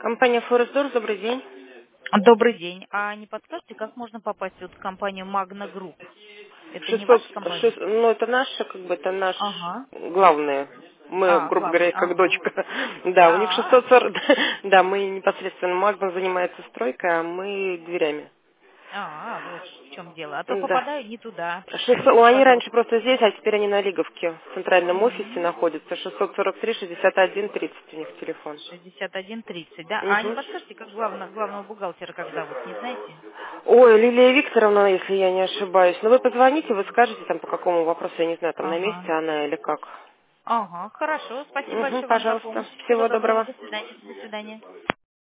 Компания Форестдор, добрый день. Добрый день. А не подскажете, как можно попасть вот в компанию Magna Group? Это не 600, ваша компания? ну это наша, как бы, это наш Ага. главный. Мы, грубо Главный. говоря, как Ага. дочка. Да, у них А, 640, да, мы непосредственно, Магна занимается стройкой, а мы дверями. вот в чем дело. А то Да. попадаю не туда. 600, ну, Извините, они раньше пожалуйста. просто здесь, а теперь они на Лиговке, в центральном офисе М, находятся. 643-61-30 у них телефон. 61:30, да? А не Мгм. подскажете, как главного бухгалтера как зовут, не знаете? Ой, Лилия Викторовна, если я не ошибаюсь. Ну вы позвоните, вы скажете там по какому вопросу, я не знаю, там на месте Ага. она или как. Хорошо. Спасибо Угу, большое вам за пожалуйста. помощь. Всего Всего доброго. доброго. До свидания. До свидания.